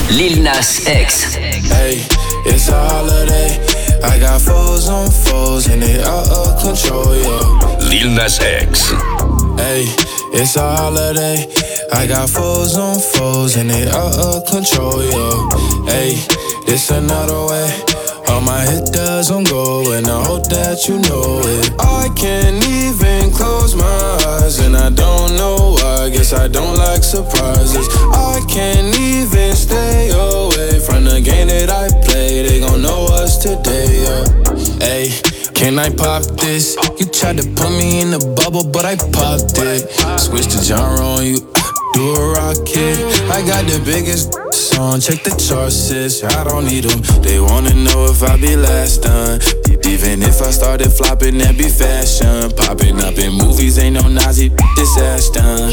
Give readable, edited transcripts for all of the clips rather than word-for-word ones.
Lil Nas X. Hey, it's a holiday. I got foes on foes and they out of control, yeah. Lil Nas X. Hey, it's a holiday. I got foes on foes and they out of control, yeah. Hey, this another way. All my hit does on go and I hope that you know it. I can't even close my eyes and I don't know why. Guess I don't like surprises. I can't even stay away from the game that I play. They gon' know us today, yeah. Hey, can I pop this? You tried to put me in the bubble, but I popped it. Switch the genre on you, do a rocket. I got the biggest song, check the charts, sis. I don't need them. They wanna know if I be last done. Even if I started flopping, that be fashion. Popping up in movies, ain't no Nazi, this ass done.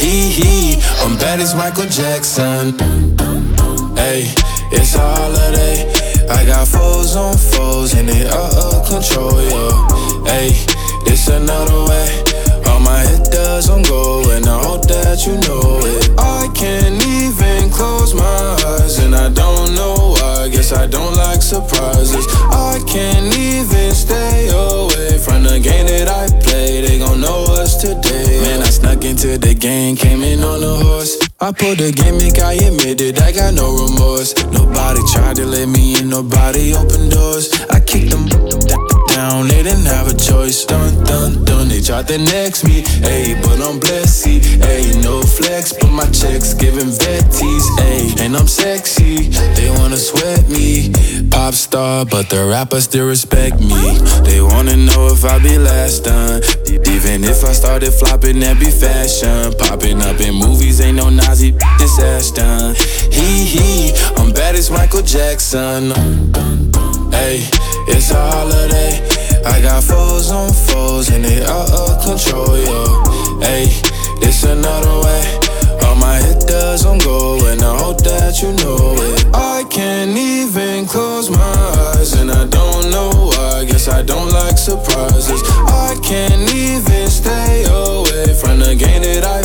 I'm bad as Michael Jackson. Hey, it's a holiday. I got foes on foes and they out of control, yeah. Hey, this another way. All my hit does on go and I hope that you know it. I can't even close my eyes and I don't know why. Guess I don't like surprises. I can't even stay away from the game that I play. They gon' know us today. Man, I snuck into the game, came in on a horse. I pulled the gimmick, I admitted I got no remorse. Nobody tried to let me in, nobody opened doors. I kicked them down, they didn't have a choice. Dun, dun, dun, they tried to next me. Ayy, but I'm blessed, ayy, no flex, but my checks giving vetties, ayy. And I'm sexy, they wanna sweat me. Pop star, but the rappers still respect me. They wanna know if I be last done. Even if I started flopping, that be fashion. Popping up in movies, ain't no Nazi, this ass done. I'm bad as Michael Jackson. Hey, it's a holiday. I got foes on foes and they out of control, yo. Hey, this another way. All my hit does on go and I hope that you know it. I can't even close my eyes and I don't know why. Guess I don't like surprises. I can't even stay away from the game that I